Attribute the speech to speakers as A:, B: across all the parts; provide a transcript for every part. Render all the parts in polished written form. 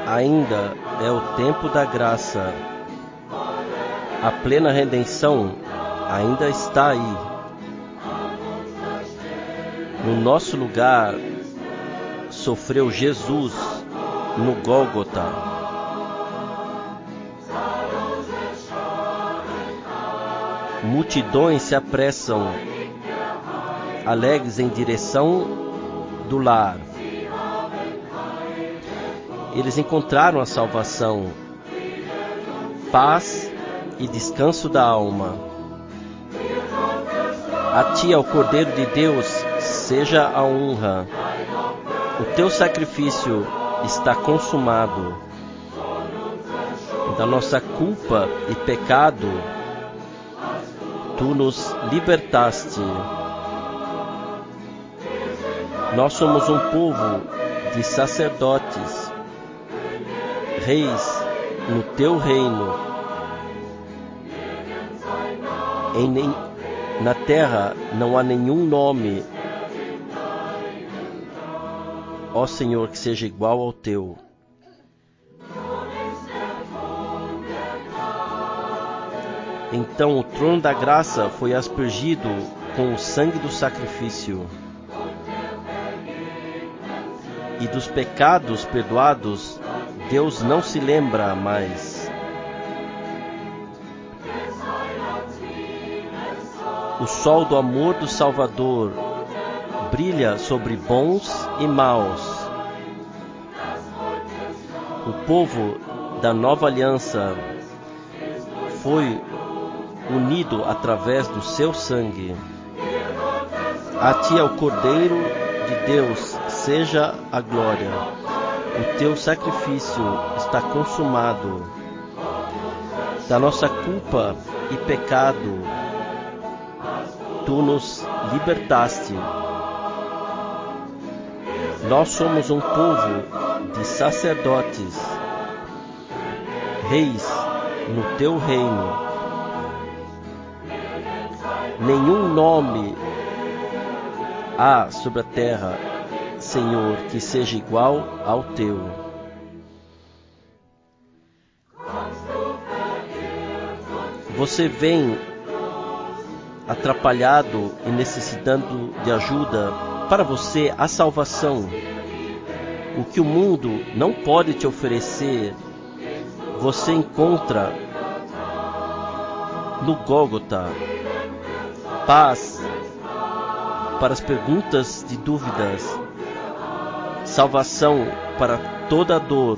A: ainda é o tempo da graça. A plena redenção ainda está aí. No nosso lugar, sofreu Jesus no Gólgota. Multidões se apressam, alegres em direção do lar. Eles encontraram a salvação, paz e descanso da alma. A ti, ao Cordeiro de Deus, seja a honra. O teu sacrifício está consumado. Da nossa culpa e pecado, tu nos libertaste. Nós somos um povo de sacerdotes, reis no teu reino. Na terra não há nenhum nome, ó Senhor, que seja igual ao teu. Então o trono da graça foi aspergido com o sangue do sacrifício, e dos pecados perdoados Deus não se lembra mais. O sol do amor do Salvador brilha sobre bons e maus. O povo da nova aliança foi unido através do seu sangue. A ti, ao Cordeiro de Deus, seja a glória. O teu sacrifício está consumado. Da nossa culpa e pecado, tu nos libertaste. Nós somos um povo de sacerdotes, reis no teu reino. Nenhum nome há sobre a terra, Senhor, que seja igual ao teu. Você vem atrapalhado e necessitando de ajuda. Para você, a salvação, o que o mundo não pode te oferecer, você encontra no Gólgota. Paz para as perguntas de dúvidas, salvação para toda dor,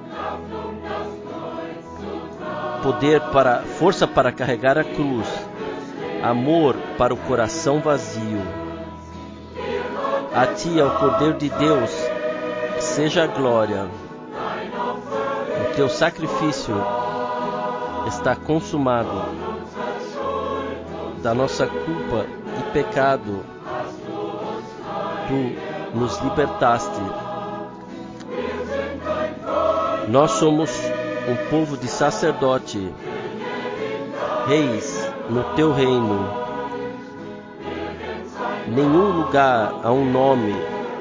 A: força para carregar a cruz, amor para o coração vazio. A ti, ao Cordeiro de Deus, seja a glória. O teu sacrifício está consumado. Da nossa culpa e pecado, tu nos libertaste. Nós somos um povo de sacerdote, reis no teu reino. Nenhum lugar há um nome,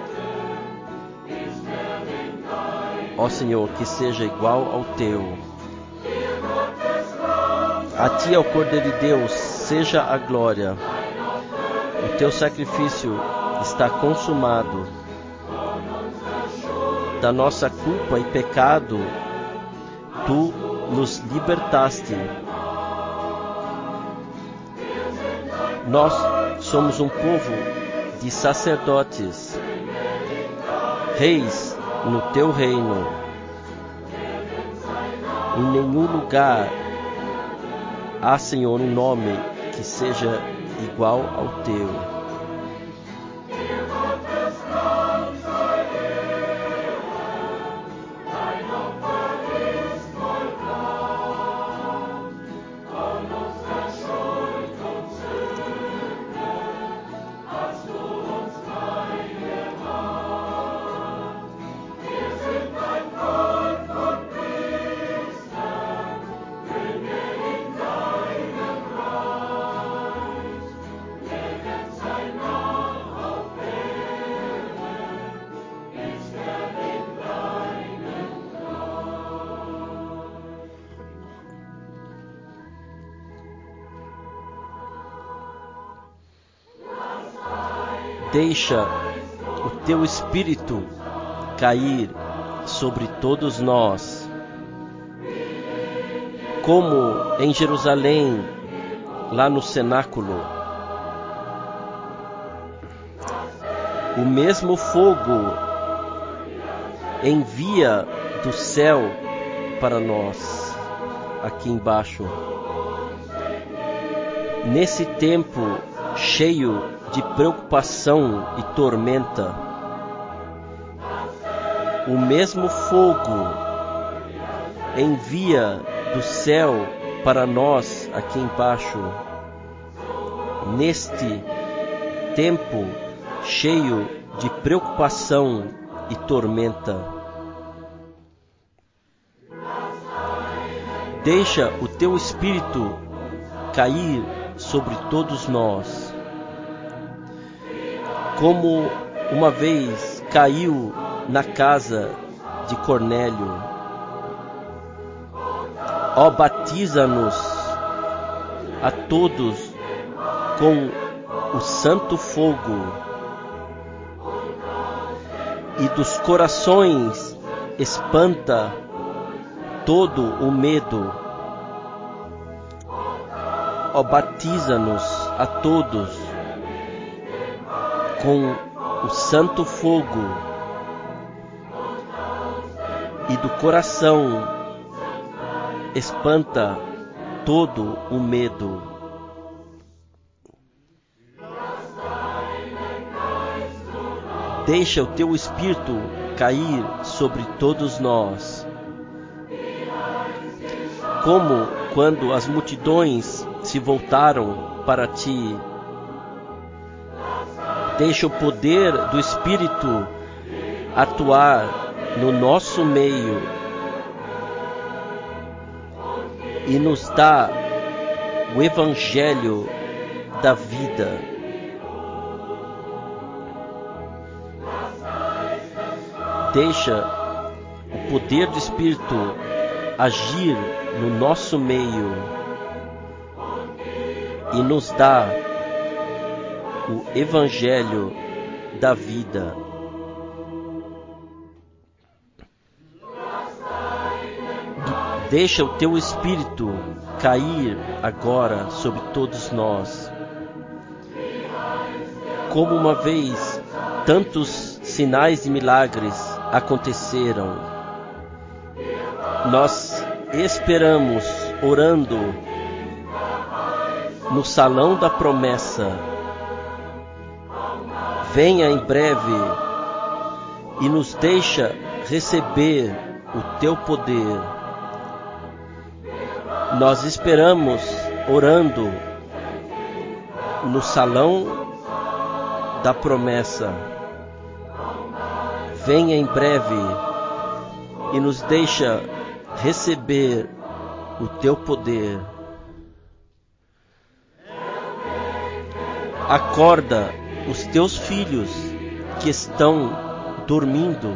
A: ó Senhor, que seja igual ao teu. A ti, ao Cordeiro de Deus, seja a glória. O teu sacrifício está consumado. Da nossa culpa e pecado, tu nos libertaste. Nós somos um povo de sacerdotes, reis no teu reino. Em nenhum lugar há, Senhor, um nome que seja igual ao teu. Deixa o teu Espírito cair sobre todos nós, como em Jerusalém, lá no cenáculo. O mesmo fogo envia do céu para nós, aqui embaixo. Nesse tempo cheio de preocupação e tormenta, o mesmo fogo envia do céu para nós aqui embaixo. Neste tempo cheio de preocupação e tormenta, deixa o teu Espírito cair sobre todos nós, como uma vez caiu na casa de Cornélio. Ó, batiza-nos a todos com o santo fogo, e dos corações espanta todo o medo. Ó, batiza-nos a todos com o santo fogo, e do coração espanta todo o medo. Deixa o teu Espírito cair sobre todos nós, como quando as multidões se voltaram para ti. Deixa o poder do Espírito atuar no nosso meio e nos dá o Evangelho da vida. Deixa o poder do Espírito agir no nosso meio e nos dá o Evangelho da vida. Deixa o teu Espírito cair agora sobre todos nós, como uma vez tantos sinais e milagres aconteceram. Nós esperamos, orando no salão da promessa. Venha em breve e nos deixa receber o teu poder. Nós esperamos, orando no salão da promessa. Venha em breve e nos deixa receber o teu poder. Acorda os teus filhos que estão dormindo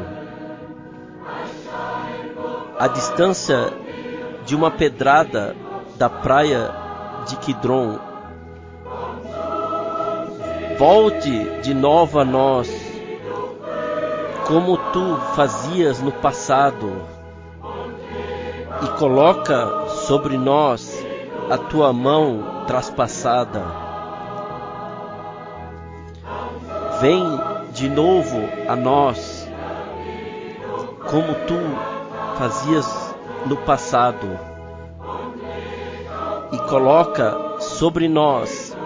A: à distância de uma pedrada da praia de Quidron. Volte de novo a nós, como tu fazias no passado, e coloca sobre nós a tua mão traspassada. Vem de novo a nós, como tu fazias no passado, e coloca sobre nós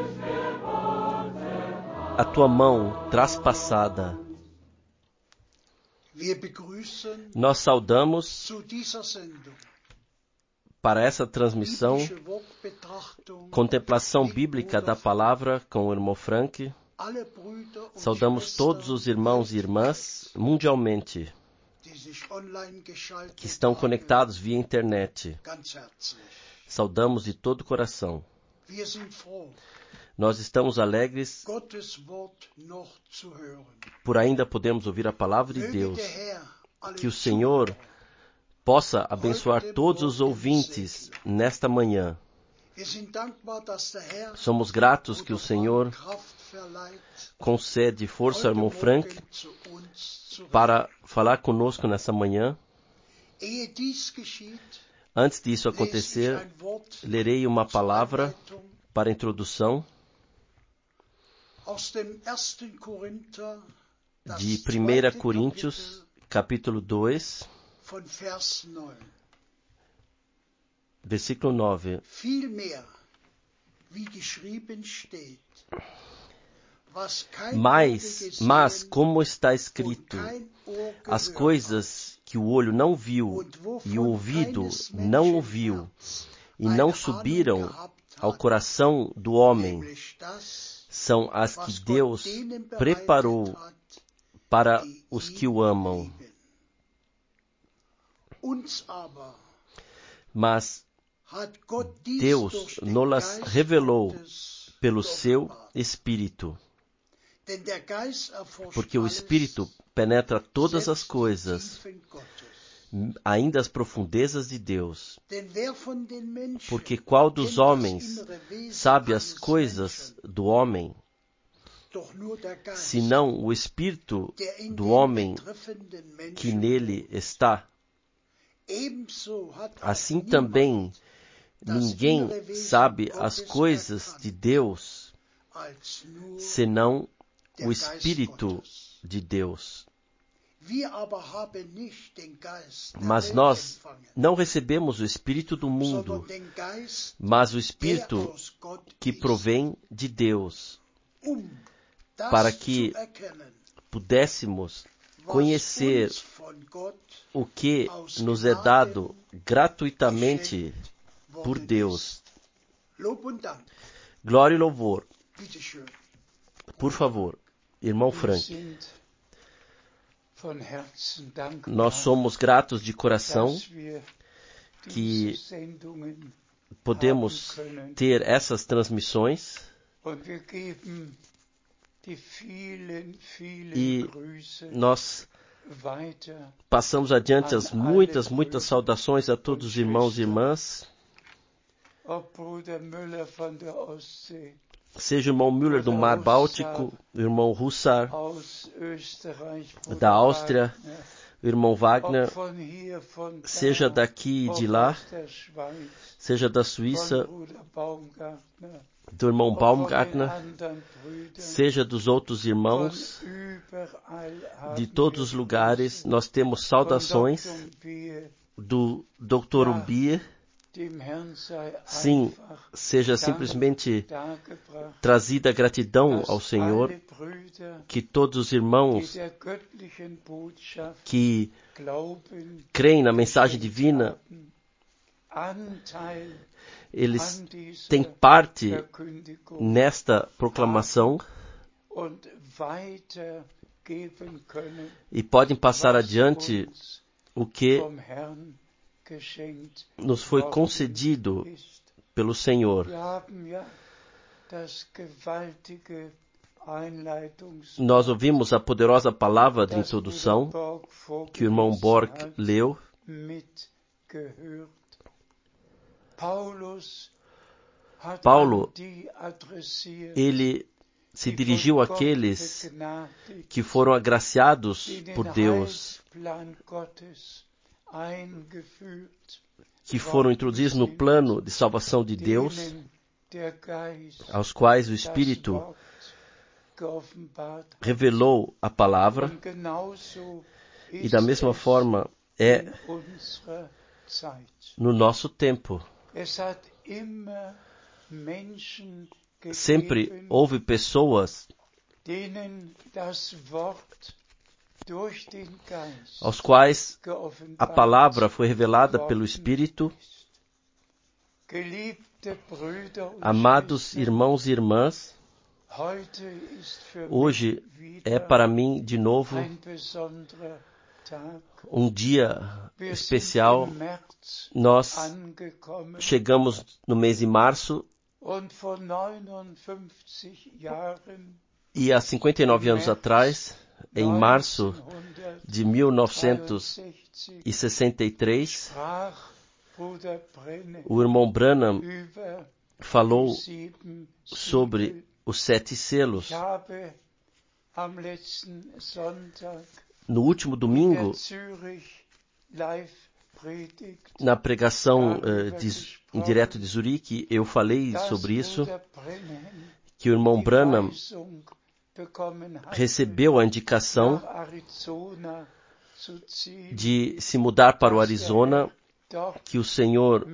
A: a tua mão traspassada. Nós saudamos para essa transmissão contemplação bíblica da palavra com o irmão Frank. Saudamos todos os irmãos e irmãs mundialmente que estão conectados via internet. Saudamos de todo o coração. Nós estamos alegres por ainda podermos ouvir a palavra de Deus. Que o Senhor possa abençoar todos os ouvintes nesta manhã. Somos gratos que o Senhor concede força ao irmão Frank para falar conosco nessa manhã. Antes disso acontecer, lerei uma palavra para a introdução de 1 Coríntios, capítulo 2, versículo 9. Mas, como está escrito, as coisas que o olho não viu e o ouvido não ouviu e não subiram ao coração do homem, são as que Deus preparou para os que o amam. Mas Deus nos revelou pelo seu Espírito, porque o Espírito penetra todas as coisas, ainda as profundezas de Deus. Porque qual dos homens sabe as coisas do homem, senão o Espírito do homem que nele está? Assim também, ninguém sabe as coisas de Deus, senão o Espírito de Deus. Mas nós não recebemos o Espírito do mundo, mas o Espírito que provém de Deus, para que pudéssemos conhecer o que nos é dado gratuitamente por Deus. Glória e louvor. Por favor, irmão Frank. Nós somos gratos de coração que podemos ter essas transmissões e nós passamos adiante as muitas saudações a todos os irmãos e irmãs. Seja o irmão Müller do Mar Báltico, o irmão Hussar da Áustria, o irmão Wagner, seja daqui e de lá, seja da Suíça, do irmão Baumgartner, seja dos outros irmãos, de todos os lugares. Nós temos saudações do Dr. Umbier. Sim, seja simplesmente trazida gratidão ao Senhor, que todos os irmãos que creem na mensagem divina, eles têm parte nesta proclamação e podem passar adiante o que nos foi concedido pelo Senhor. Nós ouvimos a poderosa palavra de introdução que o irmão Borg leu. Paulo, ele se dirigiu àqueles que foram agraciados por Deus, que foram introduzidos no plano de salvação de Deus, aos quais o Espírito revelou a palavra, e da mesma forma é no nosso tempo. Sempre houve pessoas aos quais a palavra foi revelada pelo Espírito. Amados irmãos e irmãs, hoje é para mim de novo um dia especial. Nós chegamos no mês de março e há 59 anos atrás, em março de 1963, o irmão Branham falou sobre os 7 selos. No último domingo, na pregação em direto de Zurique, eu falei sobre isso, que o irmão Branham recebeu a indicação de se mudar para o Arizona, que o Senhor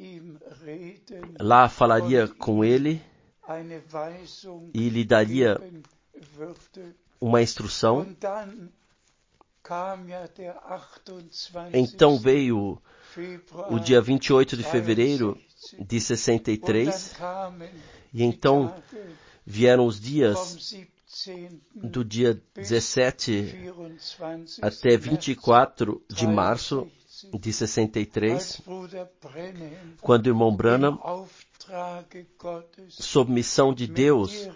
A: lá falaria com ele e lhe daria uma instrução. Então veio o dia 28 de fevereiro de 63, e então vieram os dias do dia 17 até 24 de março de 63, quando o irmão Branham, sob missão de Deus,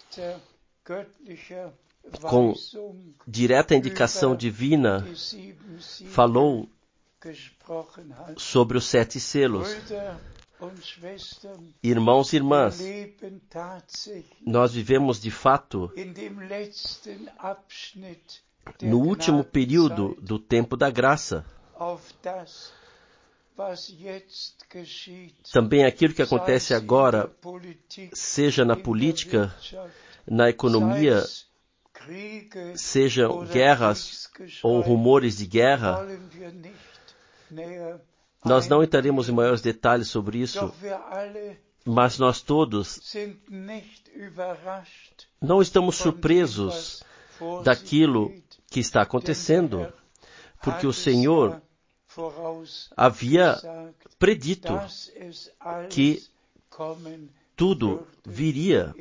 A: com direta indicação divina, falou sobre os 7 selos. Irmãos e irmãs, nós vivemos de fato no último período do tempo da graça. Também aquilo que acontece agora, seja na política, na economia, sejam guerras ou rumores de guerra, nós não entraremos em maiores detalhes sobre isso, mas nós todos não estamos surpresos daquilo que está acontecendo, porque o Senhor havia predito que tudo viria.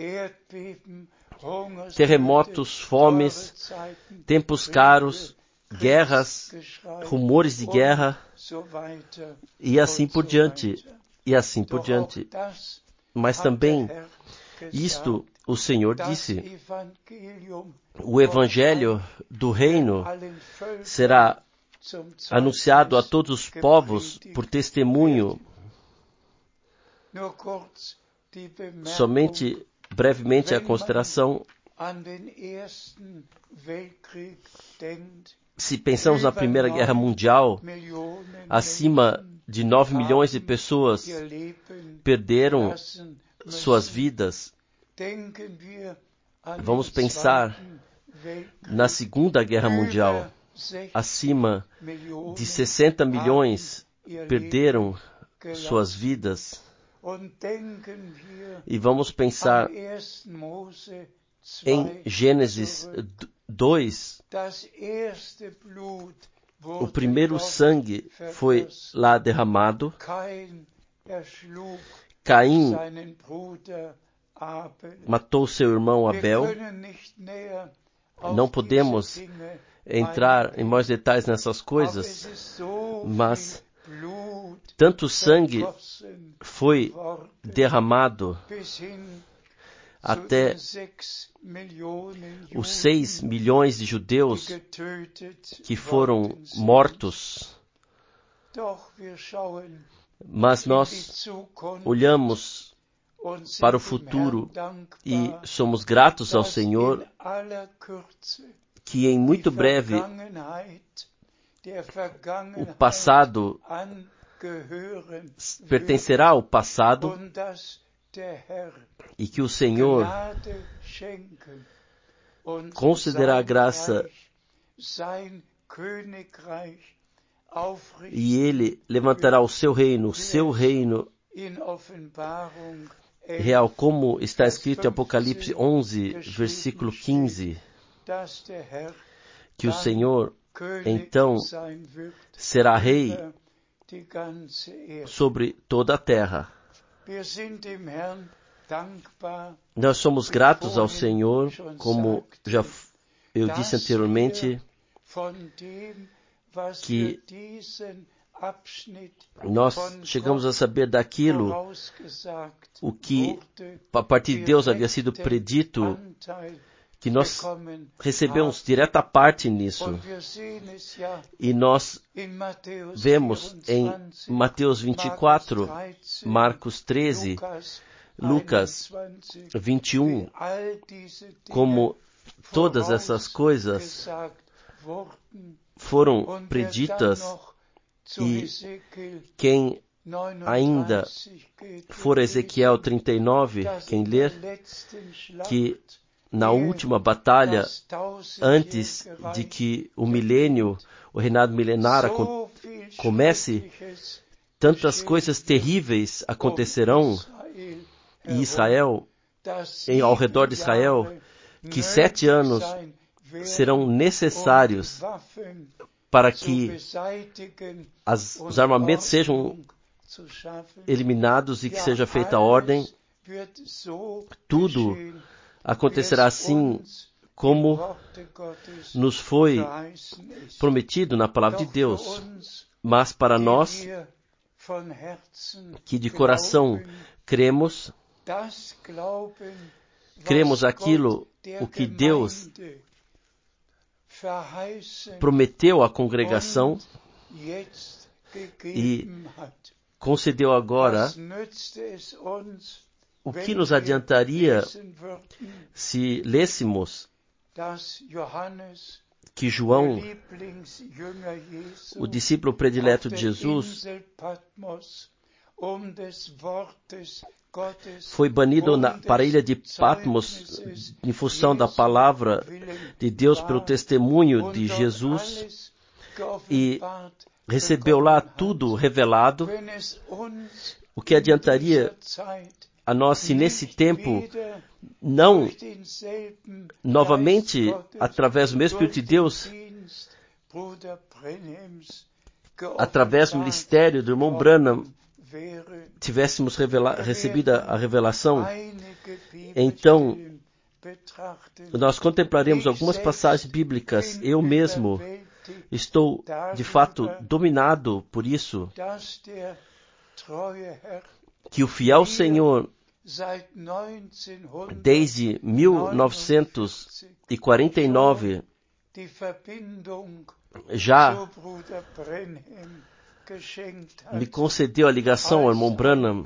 A: Terremotos, fomes, tempos caros, guerras, rumores de guerra, e assim por diante, e assim por diante. Mas também, isto o Senhor disse, o Evangelho do Reino será anunciado a todos os povos por testemunho. Somente brevemente a consideração, se pensamos na Primeira Guerra Mundial, acima de 9 milhões de pessoas perderam suas vidas. Vamos pensar na Segunda Guerra Mundial, acima de 60 milhões perderam suas vidas. E vamos pensar em Gênesis 2, o primeiro sangue foi lá derramado. Caim matou seu irmão Abel. Não podemos entrar em mais detalhes nessas coisas, mas tanto sangue foi derramado até os 6 milhões de judeus que foram mortos. Mas nós olhamos para o futuro e somos gratos ao Senhor que em muito breve o passado pertencerá ao passado e que o Senhor concederá a graça e Ele levantará o seu reino real, como está escrito em Apocalipse 11, versículo 15, que o Senhor então será rei sobre toda a terra. Nós somos gratos ao Senhor, como já eu disse anteriormente, que nós chegamos a saber daquilo o que a partir de Deus havia sido predito, que nós recebemos direta parte nisso. E nós vemos em Mateus 24, Marcos 13, Lucas 21, como todas essas coisas foram preditas, e quem ainda for Ezequiel 39, quem ler, que na última batalha, antes de que o milênio, o reinado milenar comece, tantas coisas terríveis acontecerão em Israel, ao redor de Israel, que 7 anos serão necessários para que os armamentos sejam eliminados e que seja feita a ordem. Tudo acontecerá assim como nos foi prometido na palavra de Deus. Mas para nós, que de coração cremos aquilo, o que Deus prometeu à congregação e concedeu agora, o que nos adiantaria se lêssemos que João, o discípulo predileto de Jesus, foi banido para a ilha de Patmos em função da palavra de Deus pelo testemunho de Jesus, e recebeu lá tudo revelado. O que adiantaria a nós se nesse tempo não novamente, através do mesmo Espírito de Deus, através do ministério do irmão Branham, tivéssemos recebido a revelação? Então, nós contemplaremos algumas passagens bíblicas. Eu mesmo estou, de fato, dominado por isso, que o fiel Senhor, desde 1949, já me concedeu a ligação ao irmão Branham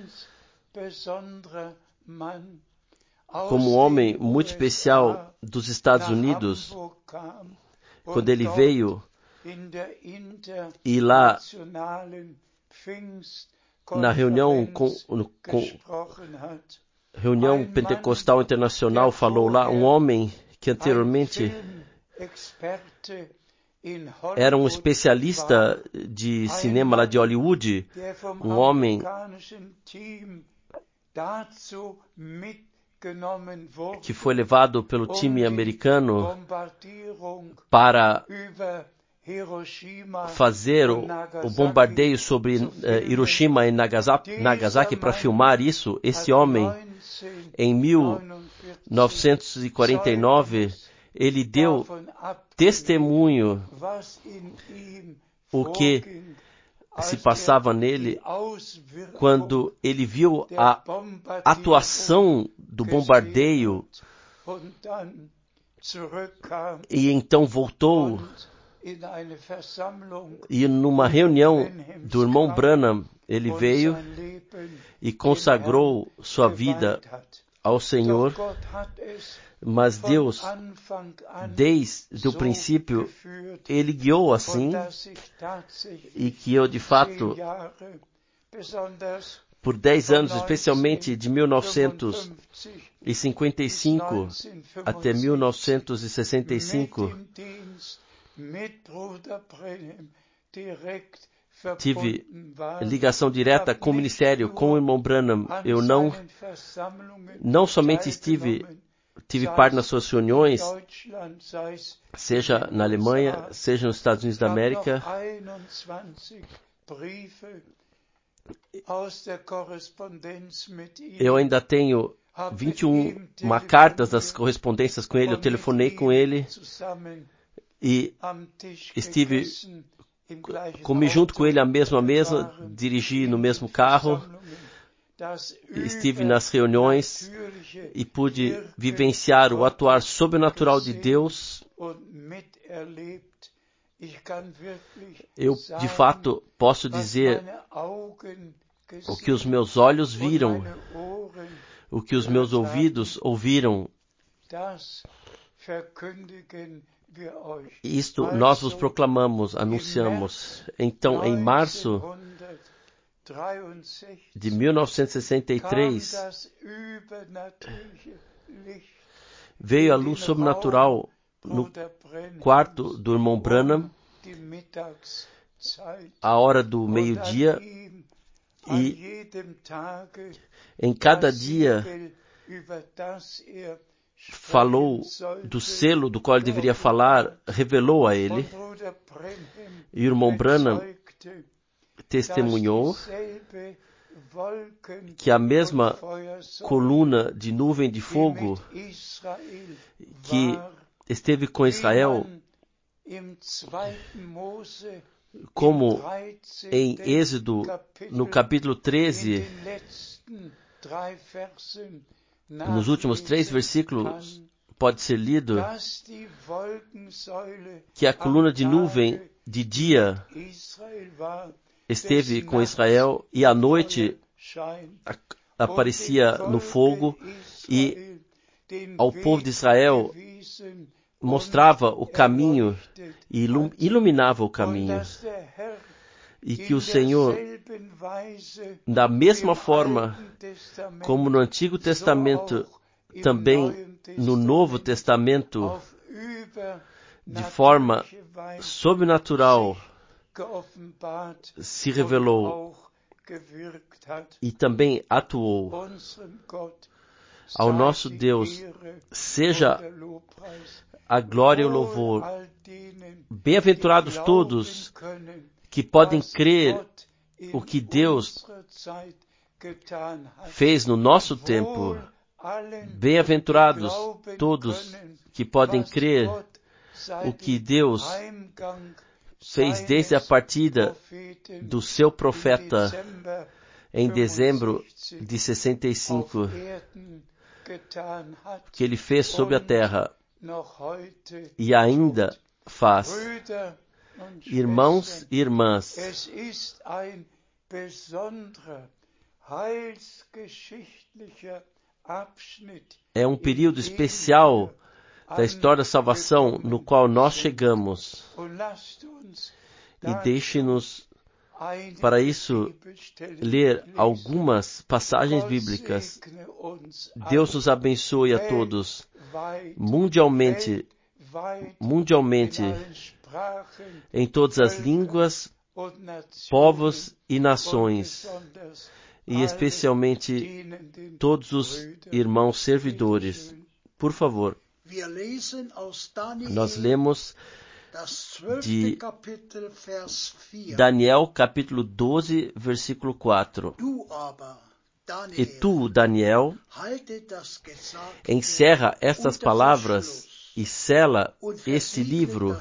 A: como um homem muito especial dos Estados Unidos, quando ele veio, e lá na reunião reunião pentecostal internacional, falou lá um homem que anteriormente era um especialista de cinema lá de Hollywood, um homem que foi levado pelo time americano para fazer o bombardeio sobre Hiroshima e Nagasaki, para filmar isso. Esse homem, em 1949, ele deu testemunho o que se passava nele quando ele viu a atuação do bombardeio, e então voltou, e numa reunião do irmão Branham, ele veio e consagrou sua vida ao Senhor. Mas Deus, desde o princípio, Ele guiou assim, e que eu, de fato, por 10 anos, especialmente de 1955 até 1965, tive ligação direta com o ministério, com o irmão Branham. Eu não somente tive parte nas suas reuniões, seja na Alemanha, seja nos Estados Unidos da América. Eu ainda tenho 21 cartas das correspondências com ele. Eu telefonei com ele e comi junto com ele à mesma mesa, dirigi no mesmo carro, estive nas reuniões e pude vivenciar o atuar sobrenatural de Deus. Eu, de fato, posso dizer o que os meus olhos viram, o que os meus ouvidos ouviram, isto nós vos proclamamos, anunciamos. Então, em março de 1963, veio a luz sobrenatural no quarto do irmão Branham, a hora do meio-dia, e em cada dia falou do selo do qual ele deveria falar, revelou a ele. E o irmão Branham testemunhou que a mesma coluna de nuvem de fogo que esteve com Israel, como em Êxodo, no capítulo 13, nos últimos 3 versículos, pode ser lido que a coluna de nuvem de dia esteve com Israel e à noite aparecia no fogo e ao povo de Israel mostrava o caminho e iluminava o caminho. E que o Senhor, da mesma forma como no Antigo Testamento, também no Novo Testamento, de forma sobrenatural, se revelou e também atuou. Ao nosso Deus seja a glória e o louvor. Bem-aventurados todos que podem crer o que Deus fez no nosso tempo. Bem-aventurados todos que podem crer o que Deus fez desde a partida do seu profeta em dezembro de 65, que ele fez sobre a terra e ainda faz. Irmãos e irmãs, é um período especial da história da salvação no qual nós chegamos. E deixe-nos, para isso, ler algumas passagens bíblicas. Deus nos abençoe a todos, mundialmente, em todas as línguas, povos e nações, e especialmente todos os irmãos servidores. Por favor, nós lemos de Daniel, capítulo 12, versículo 4. E tu, Daniel, encerra estas palavras e sela este livro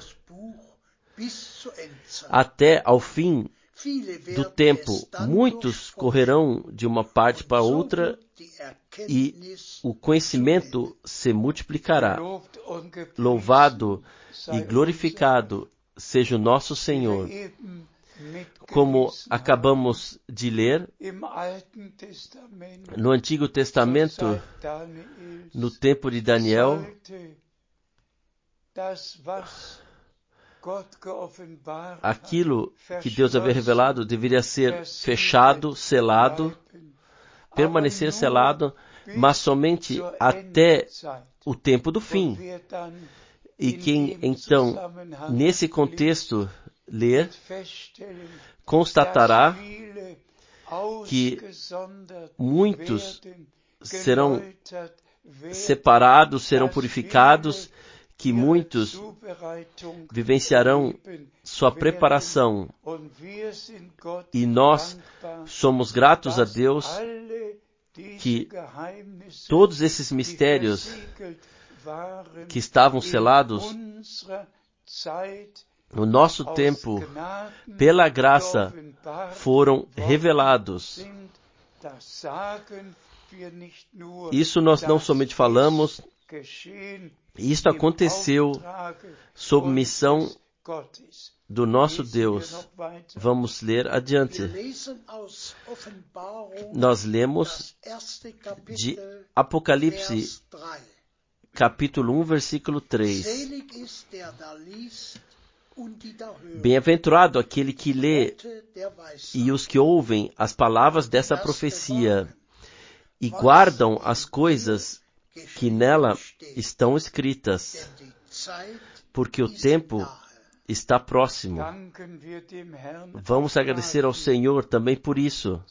A: até ao fim do tempo. Muitos correrão de uma parte para outra e o conhecimento se multiplicará. Louvado e glorificado seja o nosso Senhor. Como acabamos de ler no Antigo Testamento, no tempo de Daniel, aquilo que Deus havia revelado deveria ser fechado, selado, permanecer selado, mas somente até o tempo do fim. E quem, então, nesse contexto, ler, constatará que muitos serão separados, serão purificados, que muitos vivenciarão sua preparação. E nós somos gratos a Deus que todos esses mistérios que estavam selados no nosso tempo, pela graça, foram revelados. Isso nós não somente falamos, isto aconteceu sob missão do nosso Deus. Vamos ler adiante. Nós lemos de Apocalipse, capítulo 1, versículo 3. Bem-aventurado aquele que lê e os que ouvem as palavras dessa profecia e guardam as coisas que nela estão escritas, porque o tempo está próximo. Vamos agradecer ao Senhor também por isso.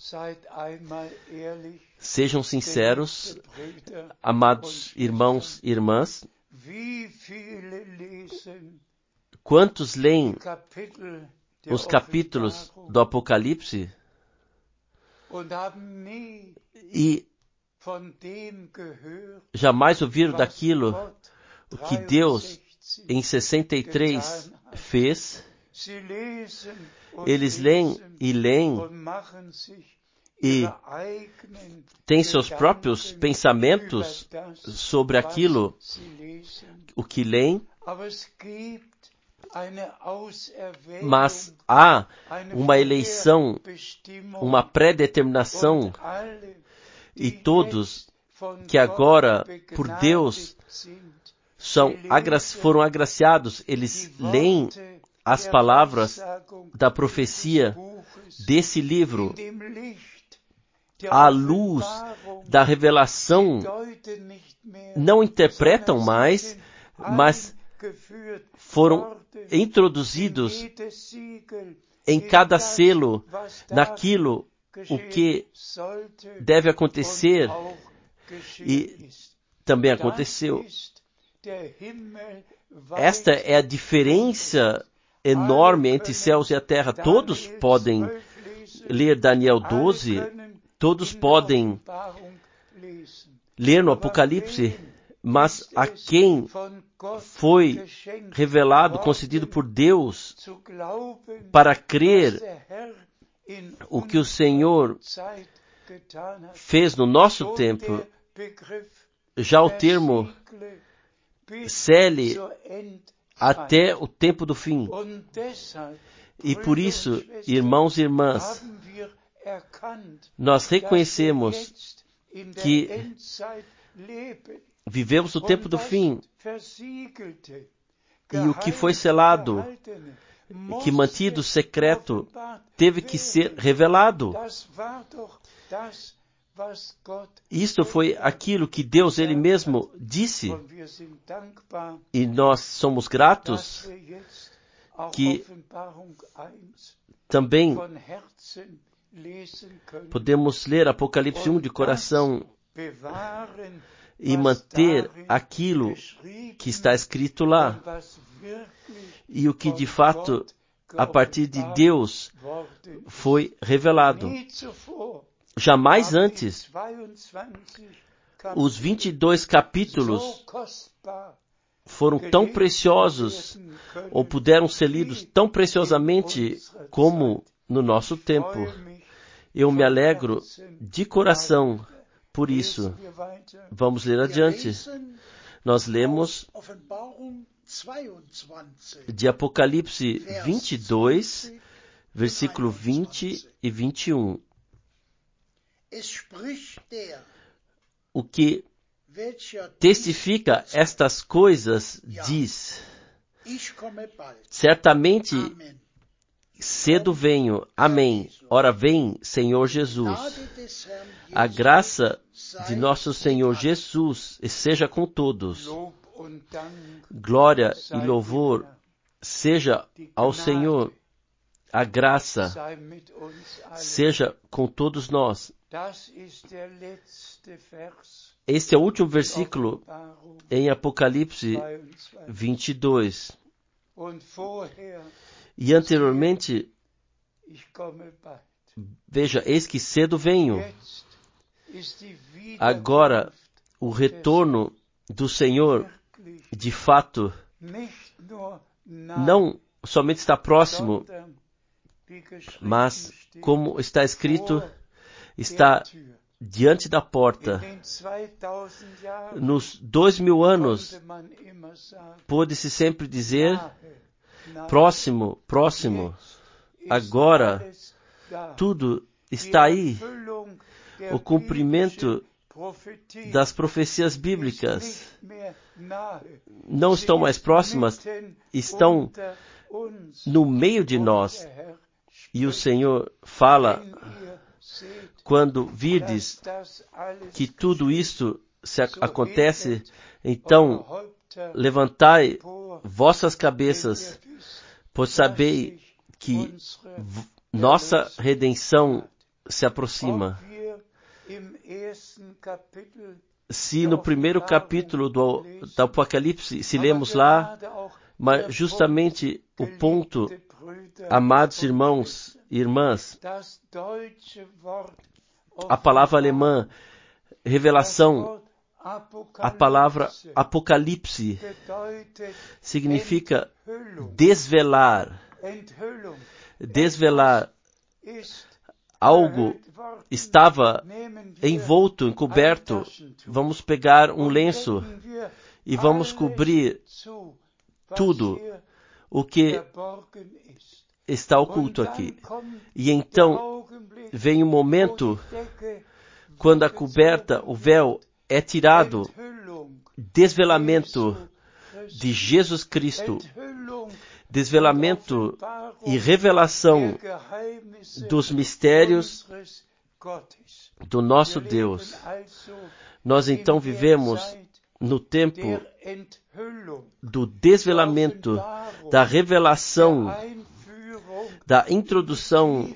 A: Sejam sinceros, amados irmãos e irmãs. Quantos leem os capítulos do Apocalipse e jamais ouviram daquilo que Deus em 63 fez? Eles leem e têm seus próprios pensamentos sobre aquilo, o que leem, mas há uma eleição, uma pré-determinação, e todos que agora, por Deus, foram agraciados, eles leem as palavras da profecia desse livro à luz da revelação, não interpretam mais, mas foram introduzidos em cada selo, naquilo o que deve acontecer, e também aconteceu. Esta é a diferença enorme entre céus e a terra. Todos podem ler Daniel 12, todos podem ler no Apocalipse, mas a quem foi revelado, concedido por Deus, para crer o que o Senhor fez no nosso tempo, já o termo cele até o tempo do fim. E por isso, irmãos e irmãs, nós reconhecemos que vivemos o tempo do fim, e o que foi selado, que mantido secreto, teve que ser revelado. Isto foi aquilo que Deus Ele mesmo disse, e nós somos gratos que também podemos ler Apocalipse 1 de coração e manter aquilo que está escrito lá, e o que de fato, a partir de Deus, foi revelado. Jamais antes, os 22 capítulos foram tão preciosos, ou puderam ser lidos tão preciosamente como no nosso tempo. Eu me alegro de coração por isso. Vamos ler adiante. Nós lemos de Apocalipse 22, versículo 20 e 21. O que testifica estas coisas diz: certamente cedo venho. Amém. Ora vem, Senhor Jesus. A graça de nosso Senhor Jesus seja com todos. Glória e louvor seja ao Senhor. A graça seja com todos nós. Este é o último versículo em Apocalipse 22. E anteriormente, veja, eis que cedo venho. Agora, o retorno do Senhor, de fato, não somente está próximo, mas, como está escrito, está diante da porta. Nos 2000 anos, pôde-se sempre dizer, próximo. Agora, tudo está aí. O cumprimento das profecias bíblicas não estão mais próximas, estão no meio de nós. E o Senhor fala, quando virdes que tudo isto acontece, então levantai vossas cabeças, pois sabei que nossa redenção se aproxima. Se no primeiro capítulo do Apocalipse, se lemos lá, mas justamente o ponto, amados irmãos e irmãs, a palavra alemã, revelação, a palavra Apocalipse, significa desvelar. Desvelar. Algo estava envolto, encoberto. Vamos pegar um lenço e vamos cobrir tudo o que está oculto aqui. E então vem um momento quando a coberta, o véu, é tirado. Desvelamento de Jesus Cristo. Desvelamento e revelação dos mistérios do nosso Deus. Nós então vivemos no tempo do desvelamento, da revelação, da introdução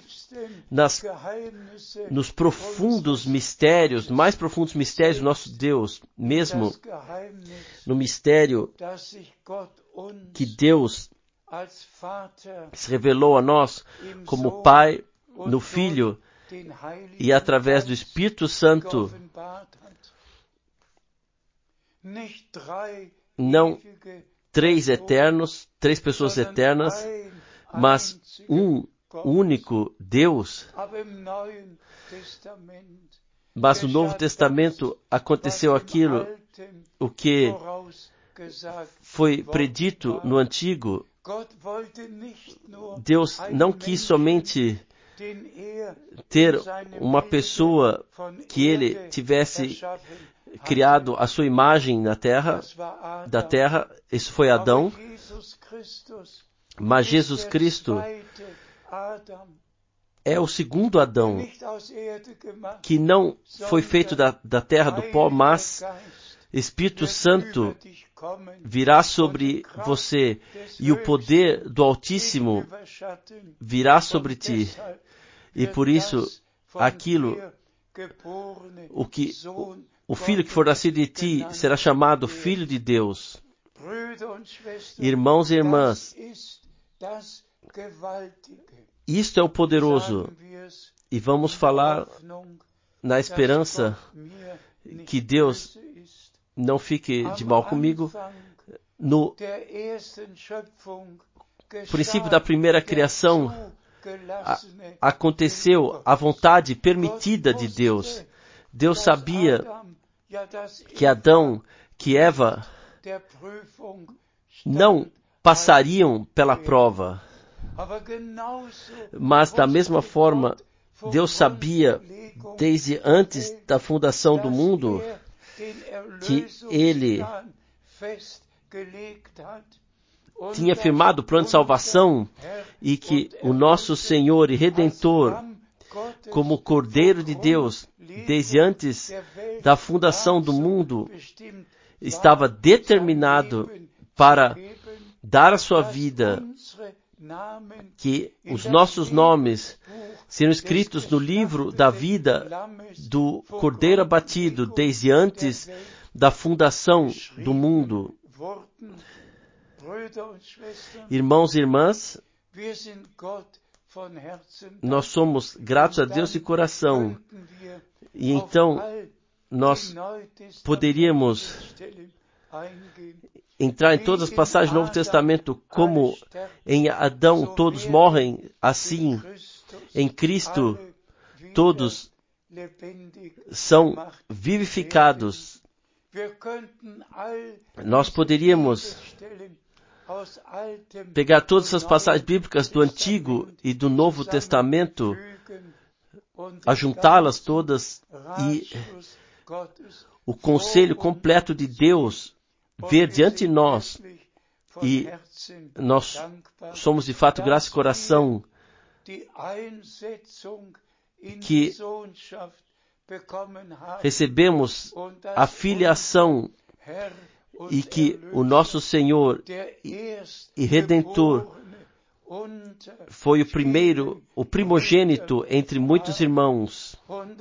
A: nos profundos mistérios, mais profundos mistérios do nosso Deus, mesmo no mistério que Deus se revelou a nós como Pai, no Filho e através do Espírito Santo. Não três eternos, três pessoas eternas, mas um único Deus. Mas no Novo Testamento aconteceu aquilo, o que foi predito no Antigo. Deus não quis somente ter uma pessoa que ele tivesse criado a sua imagem da terra, isso foi Adão, mas Jesus Cristo é o segundo Adão, que não foi feito da terra, do pó, mas Espírito Santo virá sobre você e o poder do Altíssimo virá sobre ti. E por isso, o filho que for nascido de ti será chamado Filho de Deus. Irmãos e irmãs, isto é o poderoso. E vamos falar na esperança que Deus não fique de mal comigo. No princípio da primeira criação, aconteceu a vontade permitida de Deus. Deus sabia que Adão, que Eva não passariam pela prova. Mas da mesma forma, Deus sabia desde antes da fundação do mundo que Ele tinha firmado o plano de salvação e que o nosso Senhor e Redentor, como Cordeiro de Deus, desde antes da fundação do mundo, estava determinado para dar a sua vida, que os nossos nomes serão escritos no livro da vida do Cordeiro abatido desde antes da fundação do mundo. Irmãos e irmãs, nós somos gratos a Deus de coração. E então, nós poderíamos entrar em todas as passagens do Novo Testamento, como em Adão todos morrem, assim em Cristo todos são vivificados. Nós poderíamos pegar todas essas passagens bíblicas do Antigo e do Novo Testamento, ajuntá-las todas e o conselho completo de Deus ver diante de nós, e nós somos de fato graça e coração que recebemos a filiação e que o nosso Senhor e Redentor foi o primeiro, o primogênito entre muitos irmãos,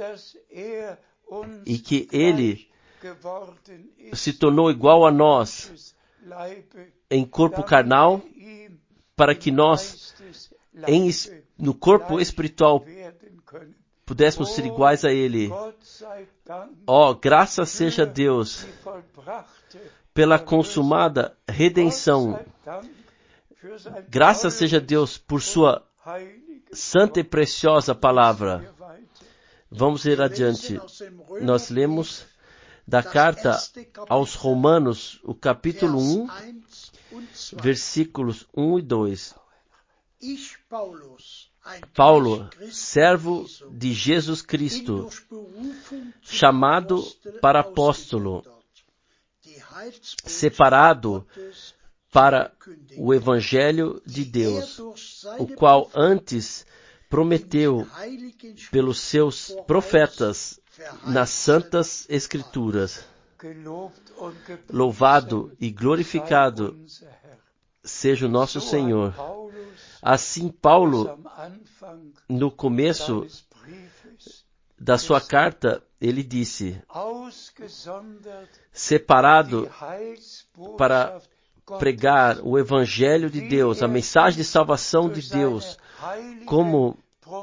A: e que Ele se tornou igual a nós em corpo carnal, para que nós, no corpo espiritual, pudéssemos ser iguais a Ele. Graças seja a Deus pela consumada redenção. Graças seja a Deus por sua santa e preciosa palavra. Vamos ler adiante. Nós lemos da carta aos Romanos, o capítulo 1, versículos 1 e 2. Paulo, servo de Jesus Cristo, chamado para apóstolo, separado para o Evangelho de Deus, o qual antes prometeu pelos seus profetas nas Santas Escrituras. Louvado e glorificado seja o nosso Senhor. Assim, Paulo, no começo da sua carta, ele disse: separado para pregar o Evangelho de Deus, a mensagem de salvação de Deus, como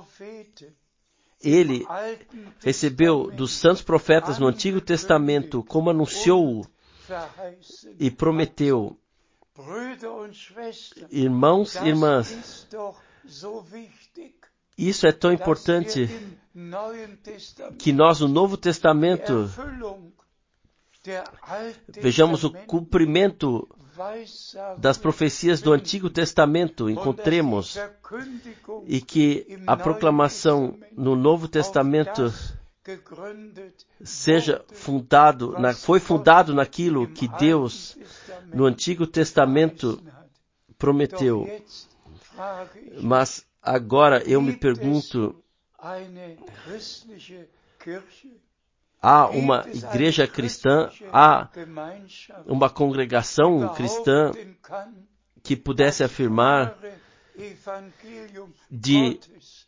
A: ele recebeu dos santos profetas no Antigo Testamento, como anunciou e prometeu. Irmãos e irmãs, isso é tão importante que nós no Novo Testamento vejamos o cumprimento das profecias do Antigo Testamento, encontremos, e que a proclamação no Novo Testamento foi fundado naquilo que Deus no Antigo Testamento prometeu. Mas agora eu me pergunto, há uma igreja cristã, há uma congregação cristã que pudesse afirmar de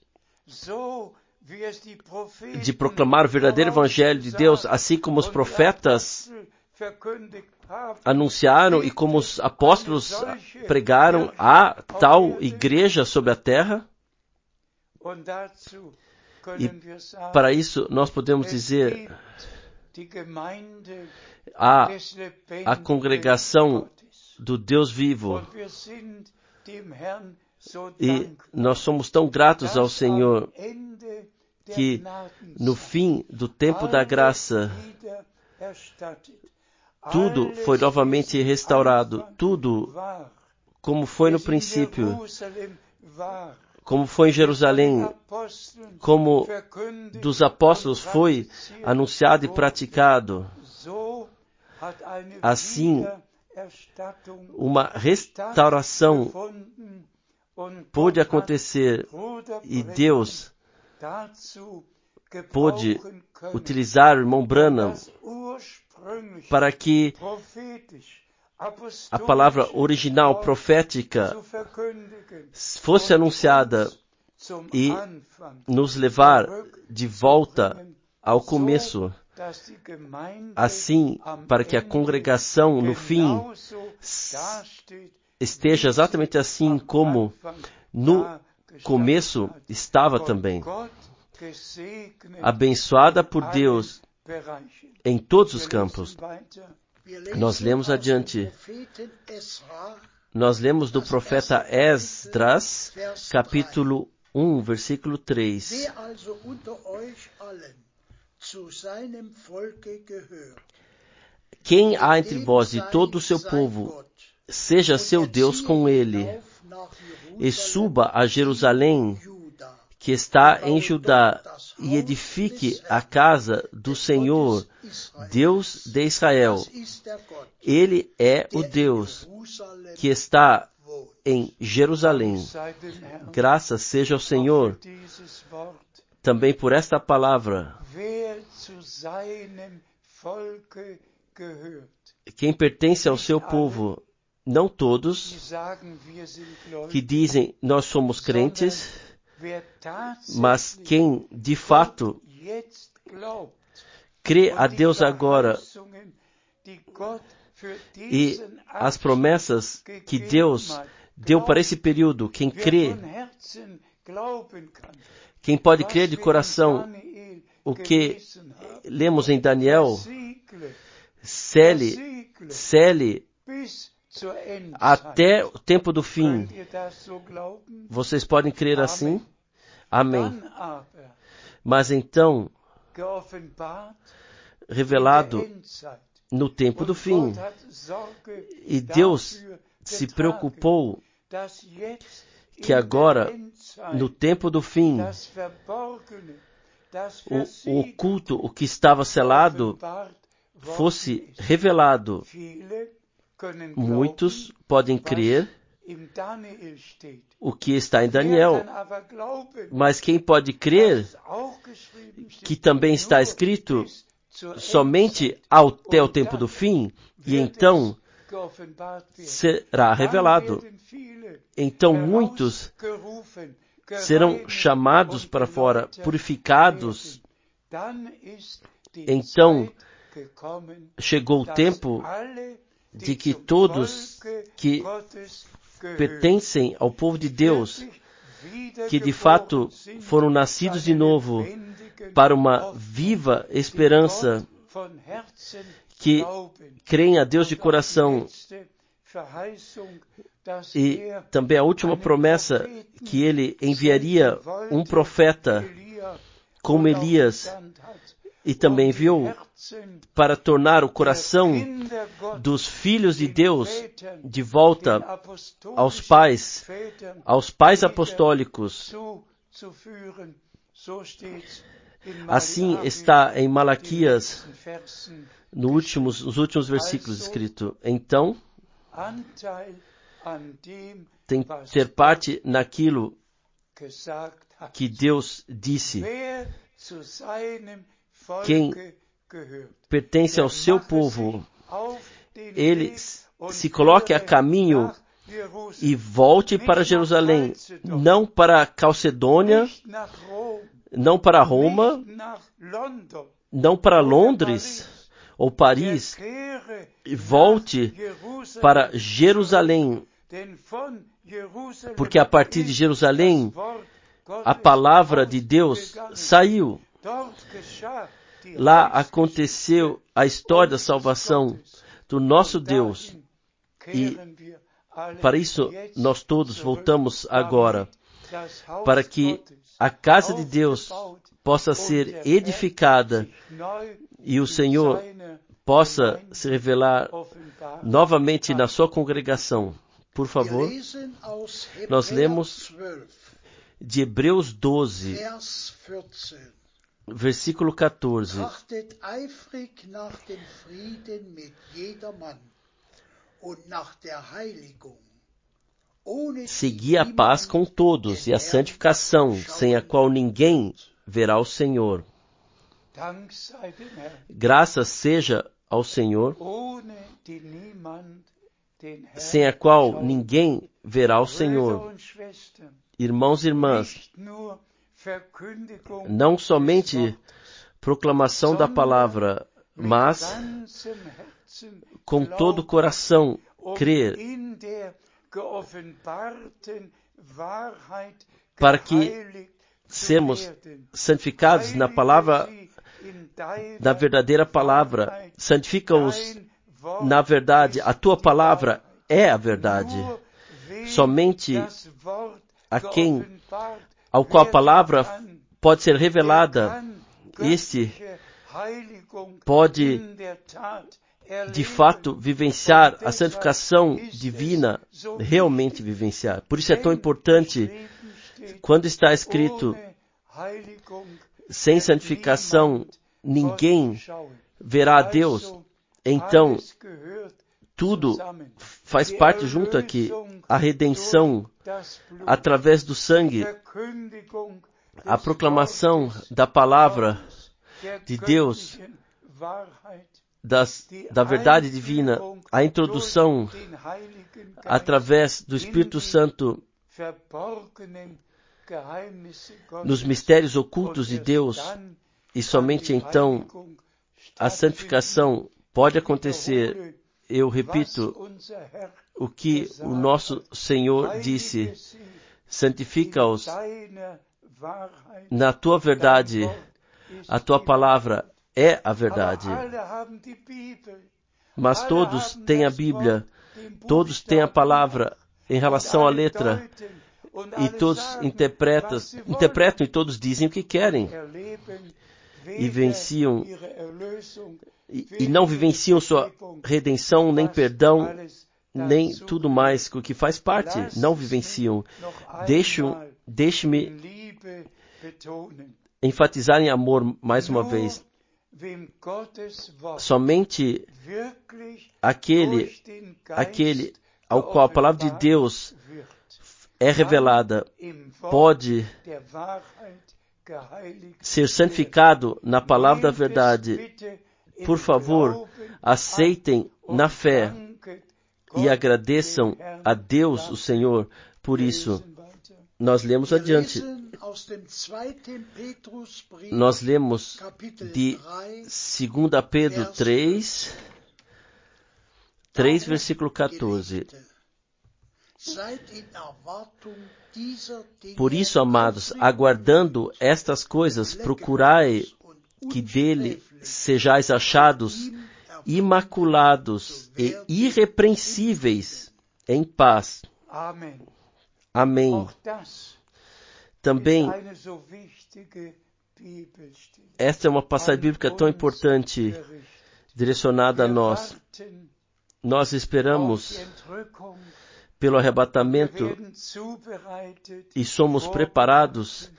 A: proclamar o verdadeiro Evangelho de Deus, assim como os profetas anunciaram e como os apóstolos pregaram, há tal igreja sobre a terra? E para isso nós podemos dizer, há a congregação do Deus vivo, e nós somos tão gratos ao Senhor que no fim do tempo da graça tudo foi novamente restaurado, tudo como foi no princípio, como foi em Jerusalém, como dos apóstolos foi anunciado e praticado. Assim, uma restauração pôde acontecer e Deus pôde utilizar o irmão Branham para que a palavra original profética fosse anunciada e nos levar de volta ao começo, assim, para que a congregação no fim esteja exatamente assim como no começo estava também, abençoada por Deus em todos os campos. Nós lemos adiante. Nós lemos do profeta Esdras, capítulo 1, versículo 3. Quem há entre vós de todo o seu povo seja seu Deus com ele, e suba a Jerusalém, que está em Judá, e edifique a casa do Senhor, Deus de Israel. Ele é o Deus que está em Jerusalém. Graças seja ao Senhor também por esta palavra. Quem pertence ao seu povo, não todos que dizem nós somos crentes, mas quem de fato crê a Deus agora e as promessas que Deus deu para esse período, quem crê, quem pode crer de coração o que lemos em Daniel, cele até o tempo do fim. Vocês podem crer assim? Amém. Mas então, revelado no tempo do fim, e Deus se preocupou que agora, no tempo do fim, o oculto, o que estava selado, fosse revelado. Muitos podem crer o que está em Daniel, mas quem pode crer que também está escrito somente até o tempo do fim, e então será revelado. Então muitos serão chamados para fora, purificados. Então chegou o tempo de que todos que pertencem ao povo de Deus, que de fato foram nascidos de novo para uma viva esperança, que creem a Deus de coração, e também a última promessa que ele enviaria um profeta como Elias, e também enviou para tornar o coração dos filhos de Deus de volta aos pais apostólicos. Assim está em Malaquias, nos últimos versículos escrito. Então, tem que ter parte naquilo que Deus disse. Quem pertence ao seu povo, ele se coloque a caminho e volte para Jerusalém, não para Calcedônia, não para Roma, não para Londres ou Paris, e volte para Jerusalém, porque a partir de Jerusalém a palavra de Deus saiu. Lá aconteceu a história da salvação do nosso Deus. E para isso nós todos voltamos agora, para que a casa de Deus possa ser edificada e o Senhor possa se revelar novamente na sua congregação. Por favor, nós lemos de Hebreus 12, versículo 14. Segui a paz com todos e a santificação, sem a qual ninguém verá o Senhor. Graças seja ao Senhor, sem a qual ninguém verá o Senhor. Irmãos e irmãs, não somente proclamação da palavra, mas com todo o coração crer, para que sermos santificados na palavra, na verdadeira palavra. Santifica-os na verdade. A tua palavra é a verdade. Somente ao qual a palavra pode ser revelada, este pode de fato vivenciar a santificação divina, realmente vivenciar. Por isso é tão importante, quando está escrito, sem santificação ninguém verá a Deus. Então, tudo faz parte junto aqui. A redenção através do sangue, a proclamação da palavra de Deus, da verdade divina, a introdução através do Espírito Santo nos mistérios ocultos de Deus, e somente então a santificação pode acontecer. Eu repito o que o nosso Senhor disse: santifica-os na tua verdade, a tua palavra é a verdade. Mas todos têm a Bíblia, todos têm a palavra em relação à letra, e todos interpretam e todos dizem o que querem, e venciam, e não vivenciam sua redenção, nem perdão, nem tudo mais o que faz parte, não vivenciam. Deixe-me enfatizar em amor mais uma vez. Somente aquele ao qual a palavra de Deus é revelada pode ser santificado na palavra da verdade. Por favor, aceitem na fé e agradeçam a Deus, o Senhor, por isso. Nós lemos adiante. Nós lemos de 2 Pedro 3, versículo 14. Por isso, amados, aguardando estas coisas, procurai que dele sejais achados imaculados e irrepreensíveis em paz. Amém. Também, esta é uma passagem bíblica tão importante, direcionada a nós. Nós esperamos pelo arrebatamento e somos preparados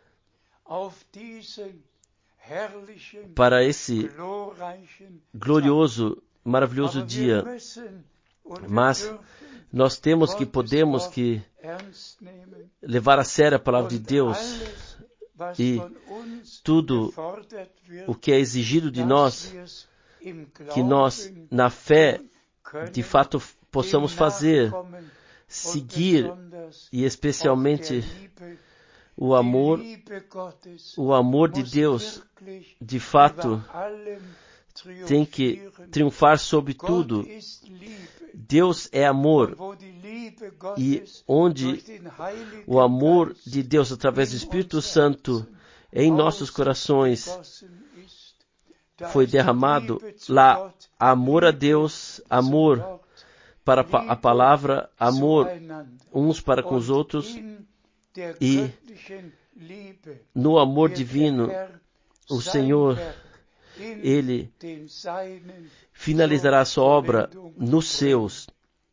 A: para esse glorioso, maravilhoso dia. Mas nós podemos levar a sério a palavra de Deus, e tudo o que é exigido de nós, que nós, na fé, de fato possamos fazer, seguir, e especialmente o amor de Deus, de fato, tem que triunfar sobre tudo. Deus é amor, e onde o amor de Deus através do Espírito Santo em nossos corações foi derramado, lá amor a Deus, amor para a palavra, amor uns para com os outros, e no amor divino o Senhor, Ele finalizará a sua obra nos seus.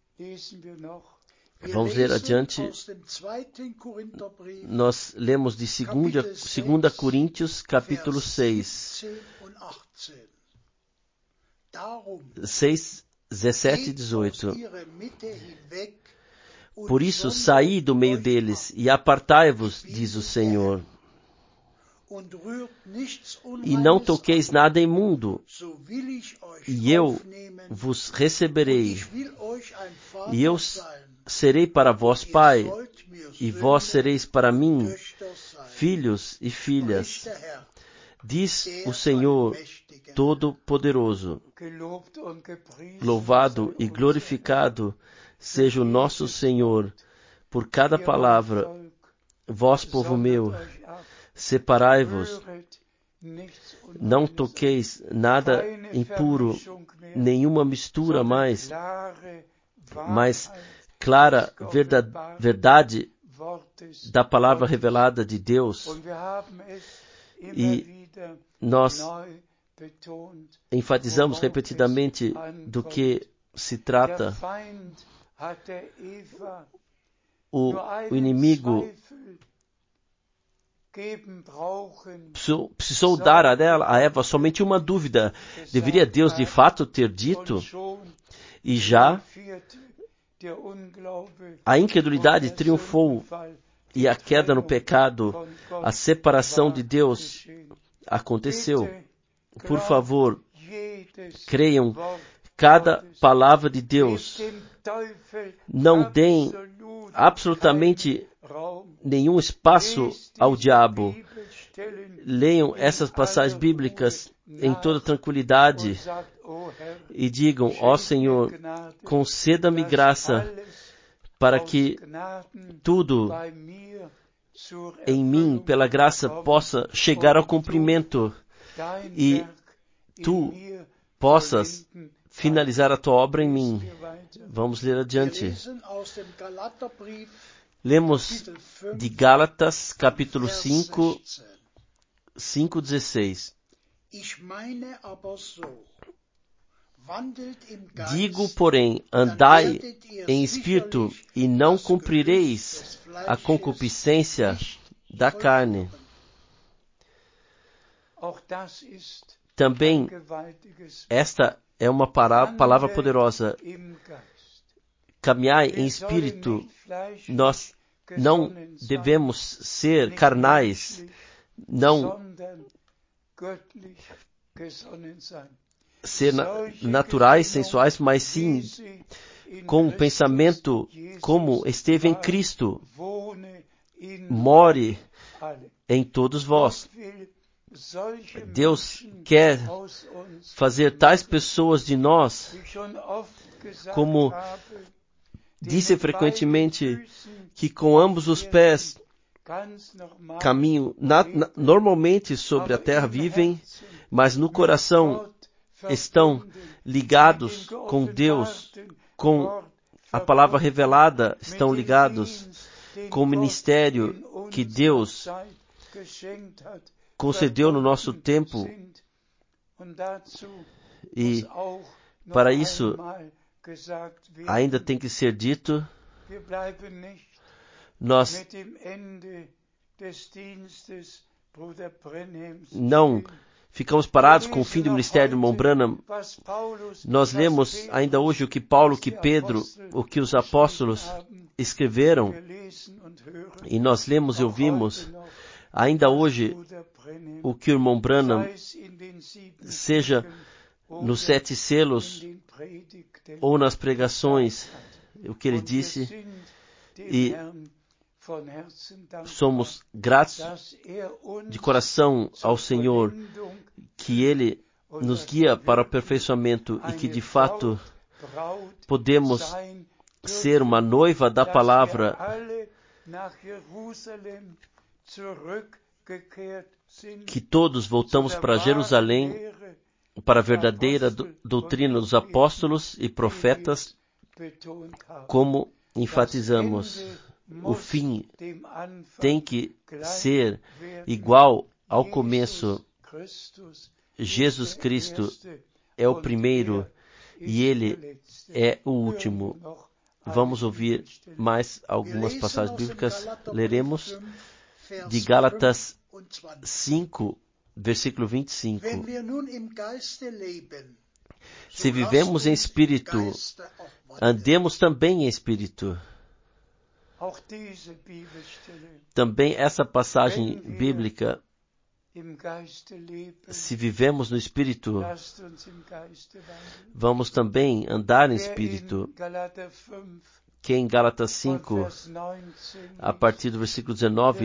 A: Vamos ler adiante. Nós lemos de 2 Coríntios, capítulo 6, 17 e 18. Por isso, saí do meio deles e apartai-vos, diz o Senhor. E não toqueis nada imundo, e eu vos receberei, e eu serei para vós pai, e vós sereis para mim filhos e filhas, diz o Senhor Todo-Poderoso. Louvado e glorificado seja o nosso Senhor por cada palavra. Vós, povo meu, separai-vos, não toqueis nada impuro, nenhuma mistura mais, mas clara verdade da palavra revelada de Deus. E nós enfatizamos repetidamente do que se trata. O inimigo precisou dar a Eva somente uma dúvida. Deveria Deus de fato ter dito? E já a incredulidade triunfou e a queda no pecado, a separação de Deus aconteceu. Por favor, creiam cada palavra de Deus. Não deem absolutamente nenhum espaço ao diabo. Leiam essas passagens bíblicas em toda tranquilidade e digam: ó Senhor, conceda-me graça para que tudo em mim, pela graça, possa chegar ao cumprimento e tu possas finalizar a tua obra em mim. Vamos ler adiante. Lemos de Gálatas, capítulo 5, 5:16. Digo, porém, andai em espírito e não cumprireis a concupiscência da carne. Também esta é uma palavra poderosa. Caminhai em espírito. Nós não devemos ser carnais, não ser naturais, sensuais, mas sim com um pensamento como esteve em Cristo. More em todos vós. Deus quer fazer tais pessoas de nós, como disse frequentemente, que com ambos os pés caminham normalmente sobre a terra, vivem, mas no coração estão ligados com Deus, com a palavra revelada, estão ligados com o ministério que Deus concedeu no nosso tempo. E para isso ainda tem que ser dito, nós não ficamos parados com o fim do ministério do irmão Branham. Nós lemos ainda hoje o que Paulo, o que Pedro, o que os apóstolos escreveram, e nós lemos e ouvimos ainda hoje o que o irmão Branham, seja nos 7 selos ou nas pregações, o que ele disse, e somos gratos de coração ao Senhor que Ele nos guia para o aperfeiçoamento e que de fato podemos ser uma noiva da palavra, que todos voltamos para Jerusalém, para a verdadeira doutrina dos apóstolos e profetas, como enfatizamos. O fim tem que ser igual ao começo. Jesus Cristo é o primeiro e Ele é o último. Vamos ouvir mais algumas passagens bíblicas. Leremos de Gálatas 5, versículo 25. Se vivemos em espírito, andemos também em espírito. Também essa passagem bíblica, se vivemos no Espírito, vamos também andar em Espírito, que em Gálatas 5, a partir do versículo 19,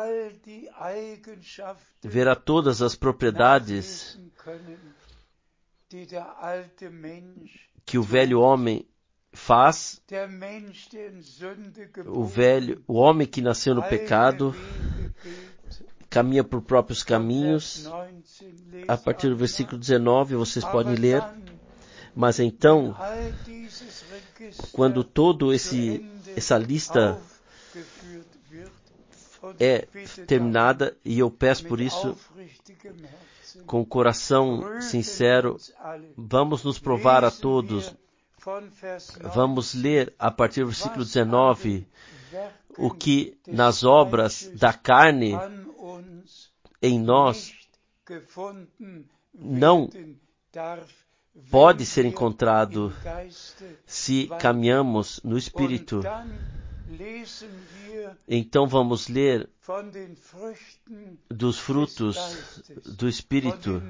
A: verá todas as propriedades que o velho homem faz, o homem que nasceu no pecado, caminha por próprios caminhos. A partir do versículo 19, vocês podem ler. Mas então, quando toda essa lista é terminada, e eu peço por isso com coração sincero, vamos nos provar a todos. Vamos ler a partir do versículo 19 o que nas obras da carne em nós não pode ser encontrado se caminhamos no Espírito. Então vamos ler dos frutos do Espírito,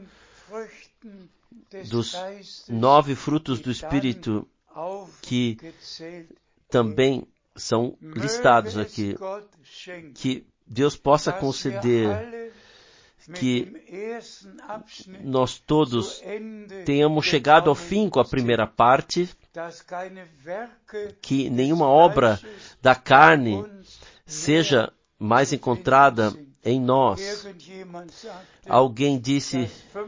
A: dos 9 frutos do Espírito que também são listados aqui. Que Deus possa conceder que nós todos tenhamos chegado ao fim com a primeira parte, que nenhuma obra da carne seja mais encontrada em nós. Alguém disse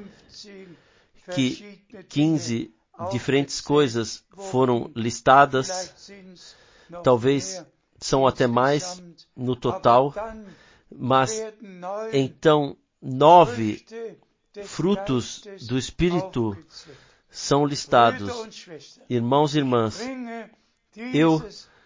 A: que 15 diferentes coisas foram listadas, talvez são até mais no total, mas então 9 frutos do Espírito são listados. Irmãos e irmãs, eu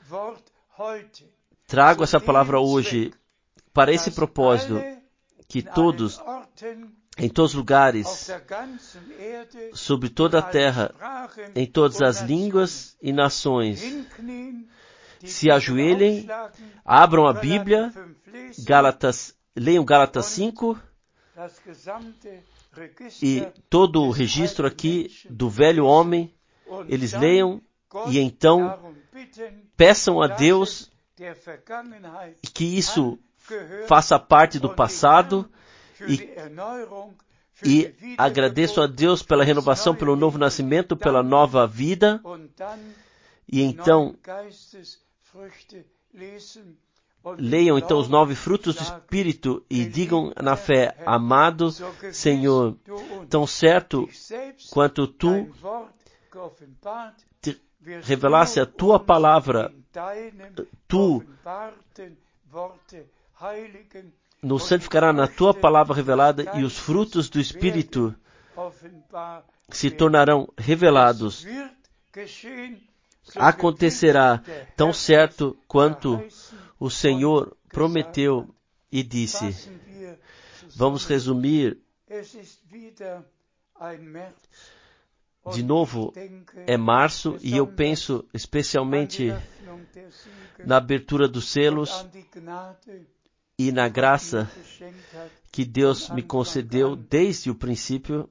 A: trago essa palavra hoje para esse propósito, que todos, em todos os lugares, sobre toda a terra, em todas as línguas e nações, se ajoelhem, abram a Bíblia, leiam Gálatas 5, e todo o registro aqui do velho homem, eles leiam e então peçam a Deus que isso faça parte do passado e agradeçam a Deus pela renovação, pelo novo nascimento, pela nova vida, e então leiam então os 9 frutos do Espírito e digam na fé: amado Senhor, tão certo quanto Tu te revelasse a Tua palavra, Tu nos santificará na Tua palavra revelada, e os frutos do Espírito se tornarão revelados. Acontecerá tão certo quanto o Senhor prometeu e disse. Vamos resumir. De novo, é março e eu penso especialmente na abertura dos selos e na graça que Deus me concedeu desde o princípio,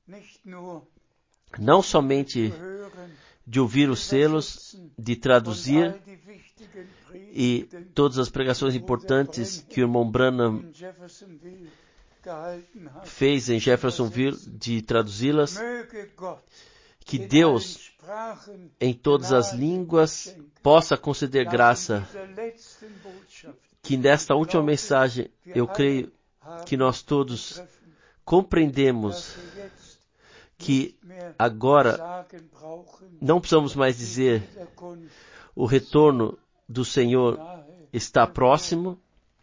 A: não somente de ouvir os selos, de traduzir, e todas as pregações importantes que o irmão Branham fez em Jeffersonville, de traduzi-las. Que Deus, em todas as línguas, possa conceder graça. Que nesta última mensagem, eu creio que nós todos compreendemos que agora não precisamos mais dizer o retorno do Senhor está próximo,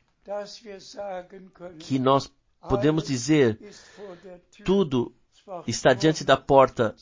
A: que nós podemos dizer tudo está diante da porta,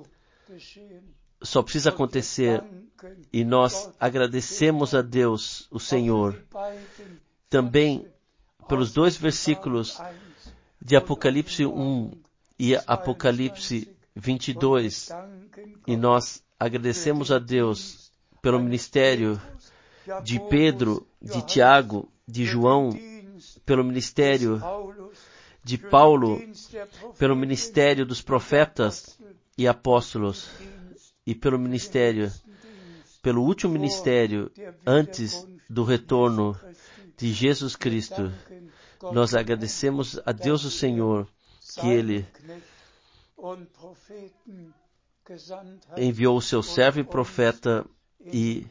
A: só precisa acontecer, e nós agradecemos a Deus, o Senhor, também pelos 2 versículos de Apocalipse 1 e Apocalipse 22, e nós agradecemos a Deus pelo ministério de Pedro, de Tiago, de João, pelo ministério de Paulo, pelo ministério dos profetas e apóstolos, e pelo último ministério antes do retorno de Jesus Cristo. Nós agradecemos a Deus o Senhor que Ele enviou o seu servo e profeta e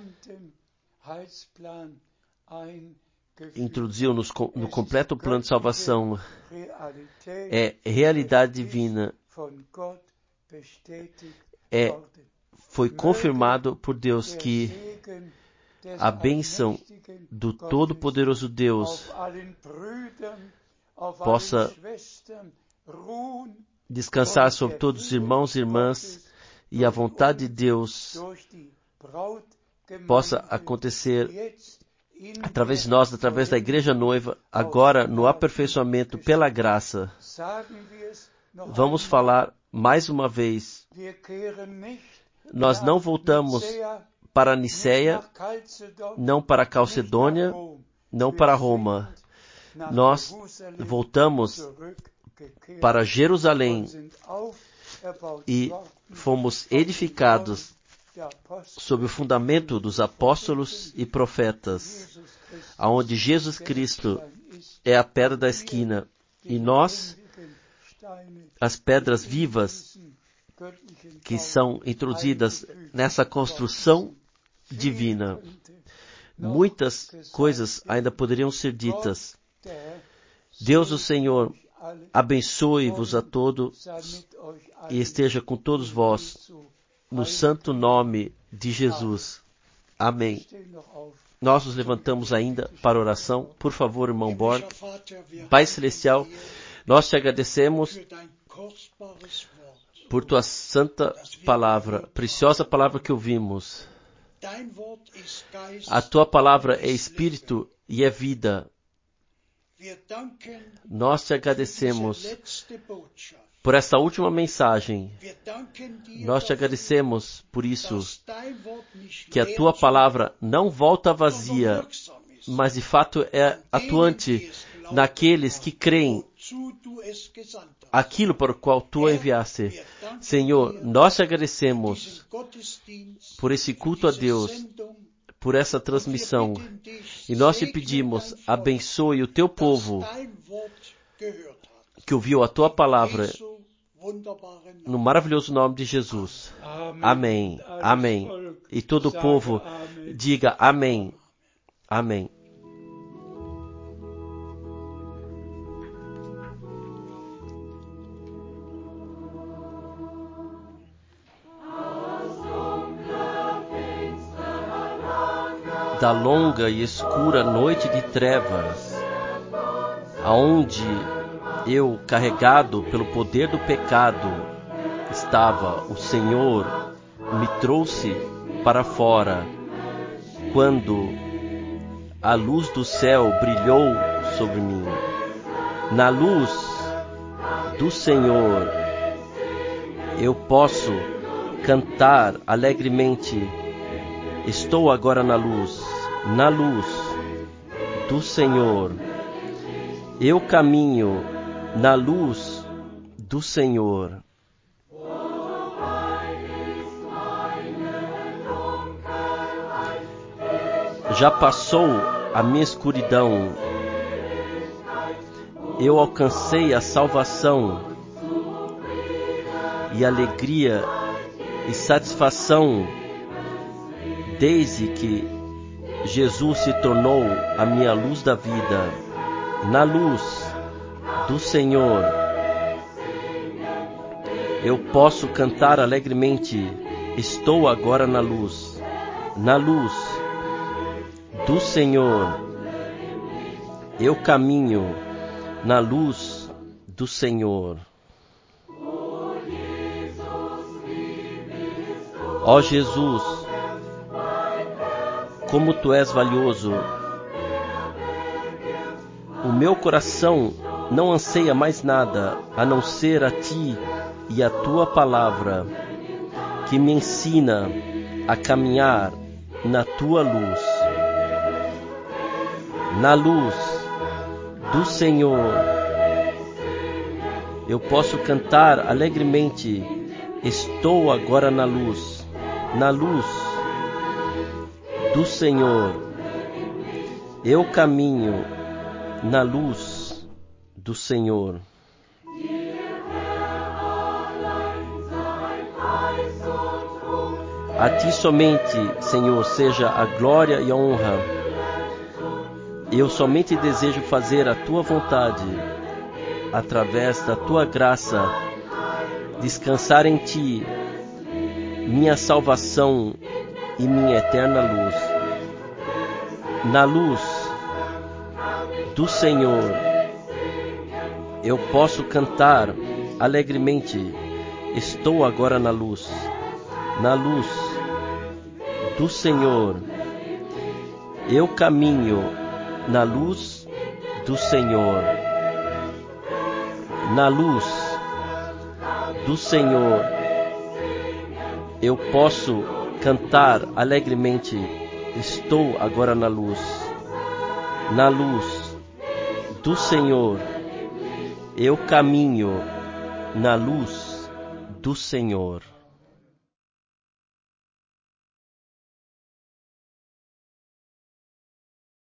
A: introduziu-nos no completo plano de salvação. É realidade divina. Foi confirmado por Deus que a bênção do Todo-Poderoso Deus possa descansar sobre todos os irmãos e irmãs e a vontade de Deus possa acontecer através de nós, através da igreja noiva, agora no aperfeiçoamento pela graça. Vamos falar mais uma vez. Nós não voltamos para Niceia, não para Calcedônia, não para Roma. Nós voltamos para Jerusalém e fomos edificados sob o fundamento dos apóstolos e profetas, aonde Jesus Cristo é a pedra da esquina e nós, as pedras vivas que são introduzidas nessa construção divina. Muitas coisas ainda poderiam ser ditas. Deus, o Senhor, abençoe-vos a todos e esteja com todos vós, no santo nome de Jesus. Amém. Nós nos levantamos ainda para oração. Por favor, irmão Born. Pai Celestial, nós te agradecemos por tua santa palavra, preciosa palavra que ouvimos. A tua palavra é espírito e é vida. Nós te agradecemos por essa última mensagem. Nós te agradecemos por isso, que a tua palavra não volta vazia, mas de fato é atuante naqueles que creem aquilo para o qual tu a enviaste. Senhor, nós te agradecemos por esse culto a Deus, por essa transmissão, e nós te pedimos, abençoe o teu povo que ouviu a tua palavra, no maravilhoso nome de Jesus. Amém. Amém. E todo o povo diga amém. Amém. Da longa e escura noite de trevas, aonde eu, carregado pelo poder do pecado, estava, o Senhor me trouxe para fora, quando a luz do céu brilhou sobre mim. Na luz do Senhor, eu posso cantar alegremente. Estou agora na luz do Senhor. Eu caminho na luz do Senhor. Já passou a minha escuridão. Eu alcancei a salvação e alegria e satisfação desde que Jesus se tornou a minha luz da vida. Na luz do Senhor, eu posso cantar alegremente. Estou agora na luz do Senhor. Eu caminho na luz do Senhor. Ó Jesus, como tu és valioso. O meu coração não anseia mais nada a não ser a ti e a tua palavra, que me ensina a caminhar na tua luz. Na luz do Senhor, eu posso cantar alegremente. Estou agora na luz do Senhor. Eu caminho na luz do Senhor. A ti somente, Senhor, seja a glória e a honra. Eu somente desejo fazer a tua vontade, através da tua graça, descansar em ti, minha salvação e minha eterna luz. Na luz do Senhor, Eu posso cantar alegremente. Estou agora na luz do Senhor. Eu caminho na luz do Senhor. Na luz do Senhor, eu posso cantar alegremente. Estou agora na luz do Senhor. Eu caminho na luz do Senhor.